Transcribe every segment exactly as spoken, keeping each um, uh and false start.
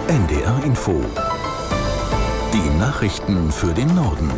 N D R Info. Die Nachrichten für den Norden.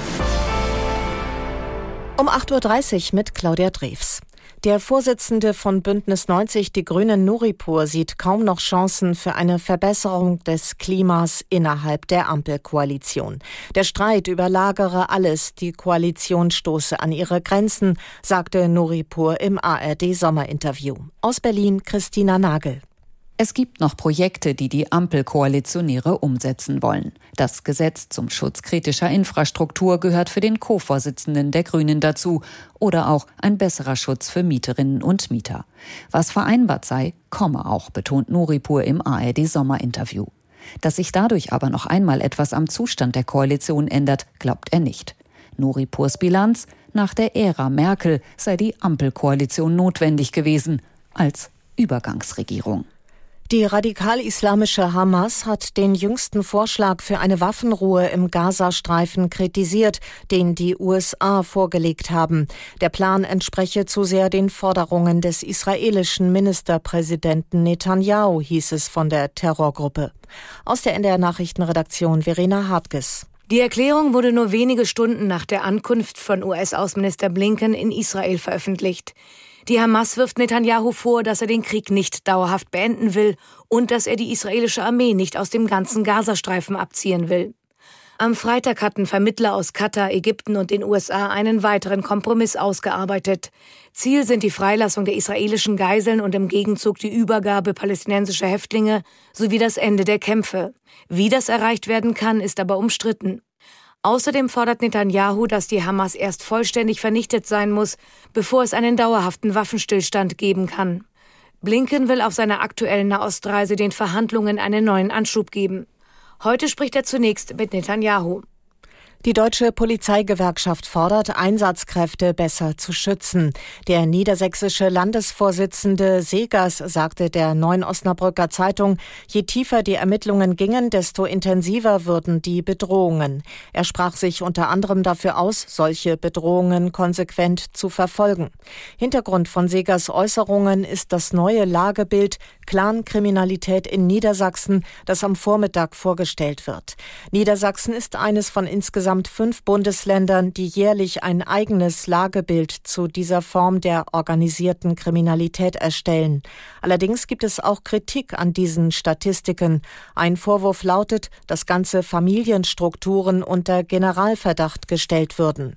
Um acht Uhr dreißig mit Claudia Drews. Der Vorsitzende von Bündnis neunzig, die Grünen, Nuripur, sieht kaum noch Chancen für eine Verbesserung des Klimas innerhalb der Ampelkoalition. Der Streit überlagere alles, die Koalition stoße an ihre Grenzen, sagte Nuripur im A R D-Sommerinterview. Aus Berlin Christina Nagel. Es gibt noch Projekte, die die Ampelkoalitionäre umsetzen wollen. Das Gesetz zum Schutz kritischer Infrastruktur gehört für den Co-Vorsitzenden der Grünen dazu. Oder auch ein besserer Schutz für Mieterinnen und Mieter. Was vereinbart sei, komme auch, betont Nuripur im A R D-Sommerinterview. Dass sich dadurch aber noch einmal etwas am Zustand der Koalition ändert, glaubt er nicht. Nuripurs Bilanz: Nach der Ära Merkel sei die Ampelkoalition notwendig gewesen als Übergangsregierung. Die radikal-islamische Hamas hat den jüngsten Vorschlag für eine Waffenruhe im Gazastreifen kritisiert, den die U S A vorgelegt haben. Der Plan entspreche zu sehr den Forderungen des israelischen Ministerpräsidenten Netanyahu, hieß es von der Terrorgruppe. Aus der N D R-Nachrichtenredaktion Verena Hartges. Die Erklärung wurde nur wenige Stunden nach der Ankunft von U S-Außenminister Blinken in Israel veröffentlicht. Die Hamas wirft Netanyahu vor, dass er den Krieg nicht dauerhaft beenden will und dass er die israelische Armee nicht aus dem ganzen Gazastreifen abziehen will. Am Freitag hatten Vermittler aus Katar, Ägypten und den U S A einen weiteren Kompromiss ausgearbeitet. Ziel sind die Freilassung der israelischen Geiseln und im Gegenzug die Übergabe palästinensischer Häftlinge sowie das Ende der Kämpfe. Wie das erreicht werden kann, ist aber umstritten. Außerdem fordert Netanyahu, dass die Hamas erst vollständig vernichtet sein muss, bevor es einen dauerhaften Waffenstillstand geben kann. Blinken will auf seiner aktuellen Nahostreise den Verhandlungen einen neuen Anschub geben. Heute spricht er zunächst mit Netanyahu. Die deutsche Polizeigewerkschaft fordert, Einsatzkräfte besser zu schützen. Der niedersächsische Landesvorsitzende Segers sagte der Neuen Osnabrücker Zeitung, je tiefer die Ermittlungen gingen, desto intensiver würden die Bedrohungen. Er sprach sich unter anderem dafür aus, solche Bedrohungen konsequent zu verfolgen. Hintergrund von Segers Äußerungen ist das neue Lagebild Clankriminalität in Niedersachsen, das am Vormittag vorgestellt wird. Niedersachsen ist eines von insgesamt fünf Bundesländern, die jährlich ein eigenes Lagebild zu dieser Form der organisierten Kriminalität erstellen. Allerdings gibt es auch Kritik an diesen Statistiken. Ein Vorwurf lautet, dass ganze Familienstrukturen unter Generalverdacht gestellt würden.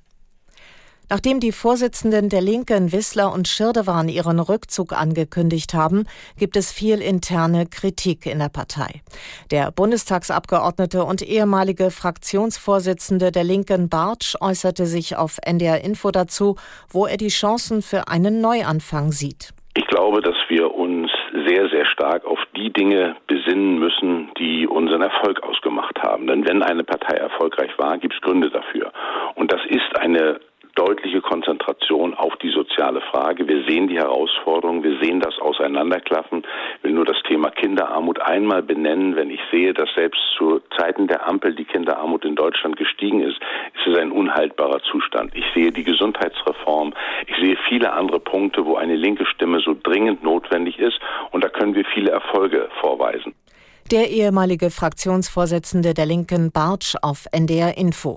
Nachdem die Vorsitzenden der Linken, Wissler und Schirdewan, ihren Rückzug angekündigt haben, gibt es viel interne Kritik in der Partei. Der Bundestagsabgeordnete und ehemalige Fraktionsvorsitzende der Linken, Bartsch, äußerte sich auf N D R Info dazu, wo er die Chancen für einen Neuanfang sieht. Ich glaube, dass wir uns sehr, sehr stark auf die Dinge besinnen müssen, die unseren Erfolg ausgemacht haben. Denn wenn eine Partei erfolgreich war, gibt es Gründe dafür. Und das ist eine deutliche Konzentration auf die soziale Frage. Wir sehen die Herausforderungen, wir sehen das Auseinanderklaffen. Ich will nur das Thema Kinderarmut einmal benennen. Wenn ich sehe, dass selbst zu Zeiten der Ampel die Kinderarmut in Deutschland gestiegen ist, ist es ein unhaltbarer Zustand. Ich sehe die Gesundheitsreform, ich sehe viele andere Punkte, wo eine linke Stimme so dringend notwendig ist. Und da können wir viele Erfolge vorweisen. Der ehemalige Fraktionsvorsitzende der Linken, Bartsch, auf N D R Info.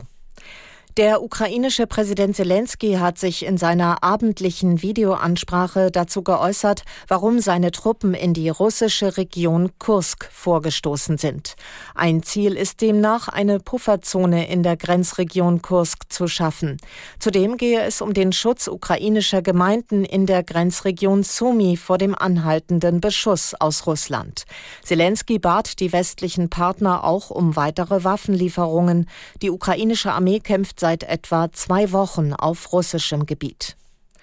Der ukrainische Präsident Selensky hat sich in seiner abendlichen Videoansprache dazu geäußert, warum seine Truppen in die russische Region Kursk vorgestoßen sind. Ein Ziel ist demnach, eine Pufferzone in der Grenzregion Kursk zu schaffen. Zudem gehe es um den Schutz ukrainischer Gemeinden in der Grenzregion Sumy vor dem anhaltenden Beschuss aus Russland. Selensky bat die westlichen Partner auch um weitere Waffenlieferungen. Die ukrainische Armee kämpft seit etwa zwei Wochen auf russischem Gebiet.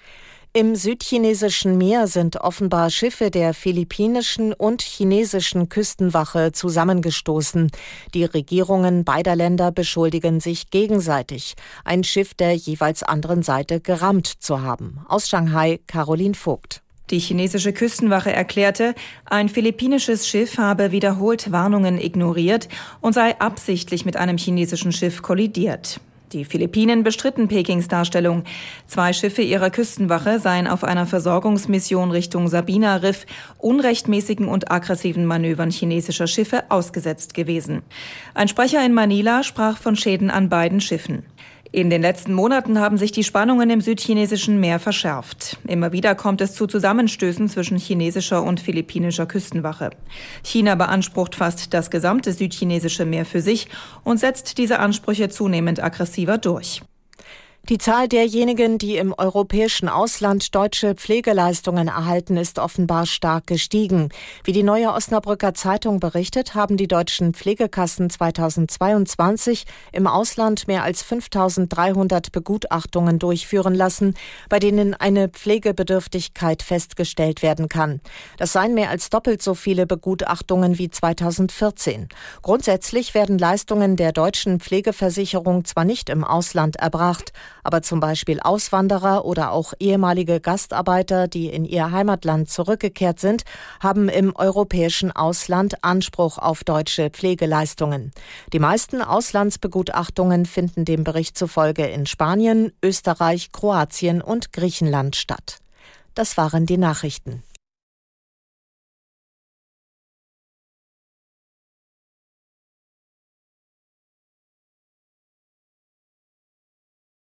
Im südchinesischen Meer sind offenbar Schiffe der philippinischen und chinesischen Küstenwache zusammengestoßen. Die Regierungen beider Länder beschuldigen sich gegenseitig, ein Schiff der jeweils anderen Seite gerammt zu haben. Aus Shanghai, Caroline Vogt. Die chinesische Küstenwache erklärte, ein philippinisches Schiff habe wiederholt Warnungen ignoriert und sei absichtlich mit einem chinesischen Schiff kollidiert. Die Philippinen bestritten Pekings Darstellung. Zwei Schiffe ihrer Küstenwache seien auf einer Versorgungsmission Richtung Sabina-Riff unrechtmäßigen und aggressiven Manövern chinesischer Schiffe ausgesetzt gewesen. Ein Sprecher in Manila sprach von Schäden an beiden Schiffen. In den letzten Monaten haben sich die Spannungen im südchinesischen Meer verschärft. Immer wieder kommt es zu Zusammenstößen zwischen chinesischer und philippinischer Küstenwache. China beansprucht fast das gesamte südchinesische Meer für sich und setzt diese Ansprüche zunehmend aggressiver durch. Die Zahl derjenigen, die im europäischen Ausland deutsche Pflegeleistungen erhalten, ist offenbar stark gestiegen. Wie die Neue Osnabrücker Zeitung berichtet, haben die deutschen Pflegekassen zweitausendzweiundzwanzig im Ausland mehr als fünftausenddreihundert Begutachtungen durchführen lassen, bei denen eine Pflegebedürftigkeit festgestellt werden kann. Das seien mehr als doppelt so viele Begutachtungen wie zweitausendvierzehn. Grundsätzlich werden Leistungen der deutschen Pflegeversicherung zwar nicht im Ausland erbracht, aber zum Beispiel Auswanderer oder auch ehemalige Gastarbeiter, die in ihr Heimatland zurückgekehrt sind, haben im europäischen Ausland Anspruch auf deutsche Pflegeleistungen. Die meisten Auslandsbegutachtungen finden dem Bericht zufolge in Spanien, Österreich, Kroatien und Griechenland statt. Das waren die Nachrichten.